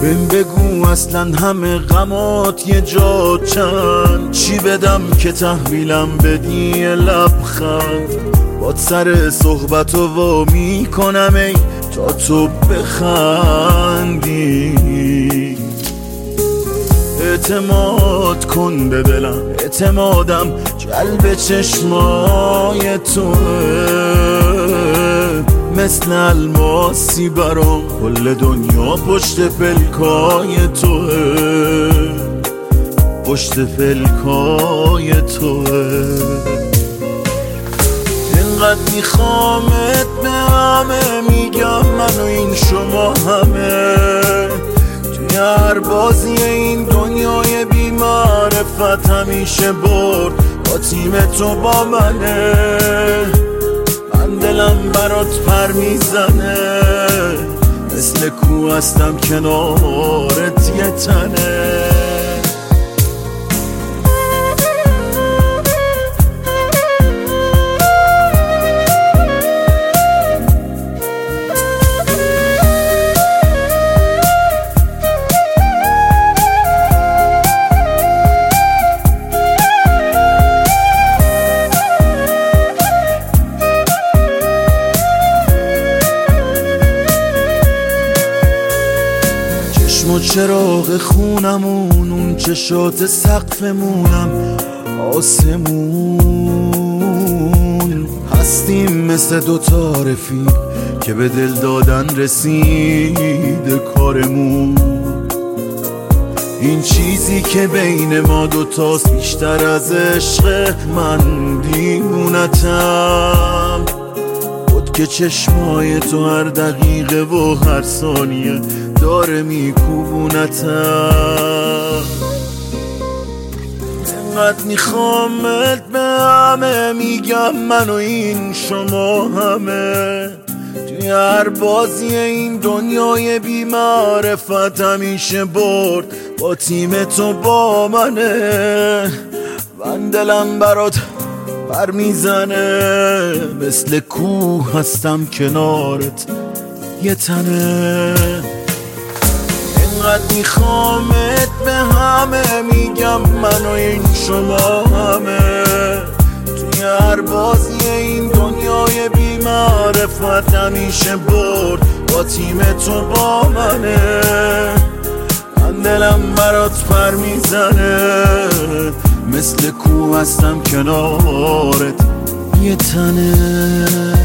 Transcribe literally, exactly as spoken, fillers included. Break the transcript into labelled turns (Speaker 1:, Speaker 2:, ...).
Speaker 1: بهم بگو اصلا همه غمات یه جا چند، چی بدم که تحویلم بدی یه لبخند. باد سر صحبت و وا میکنم ای تا تو بخندی. اعتماد کن به دلم، اعتمادم جلب چشمای توه، مثل الماسی برام کل دنیا پشت پلکای توه، پشت پلکای توه. اینقدر میخوامت به همه میگم من و این شما همه، توی هر بازی این دنیای بی معرفت همیشه برد با تیم تو با منه. من دلم برات پر میزنه، مثل کو هستم کنارت یه تنه. چشم و چراغ خونمون، اون چشات سقفمونم آسمون. هستیم مثل دوتا رفیق که به دل دادن رسیده کارمون. این چیزی که بین ما دوتاست بیشتر از عشق، من دیوونتم. خود که چشمای تو هر دقیقه و هر ثانیه داره میکوبونتم. انقدر میخوامت به همه میگم من و این شما همه، توی هر بازی این دنیای بی معرفت همیشه برد با تیم تو با منه. من دلم برات پر میزنه، مثل کوه هستم کنارت یه تنه. اینقدر میخوامت به همه میگم من و این شما همه، توی هر بازی این دنیای بی معرفت همیشه برد با تیم تو با منه. من دلم برات پر میزنه، مثل کوه هستم کنارت یه تنه.